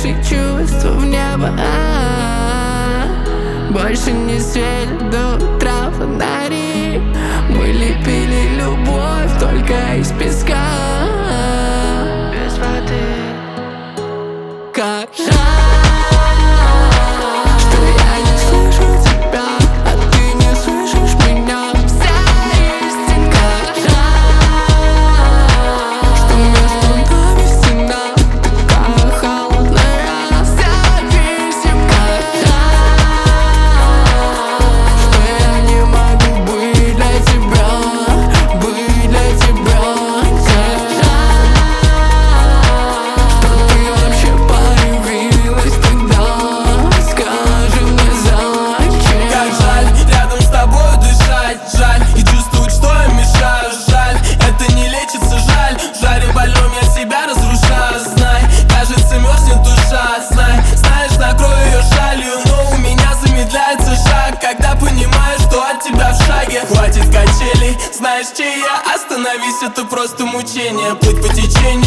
наши чувства в небо. Больше не светит до утра фонари. Мы лепили любовь только из песка, без воды. Как жаль, что я не слышу тебя, а ты не слышишь меня. Вся истина. Как жаль, что между нами стена такая холодная зависимость. Как жаль, что я не могу быть для тебя, быть для тебя. Как жаль, что ты вообще появилась тогда. Скажи мне зачем. Как жаль рядом с тобой дышать, жаль и чувствовать, что я мешаю. Жаль, это не лечится, жаль. В жаре больном я себя разрушаю. Знай, кажется, мерзнет душа. Знай, знаешь, накрою ее шалью, но у меня замедляется шаг, когда понимаешь, что от тебя в шаге. Хватит качелей, знаешь, чей я. Остановись, это просто мучение. Плыть по течению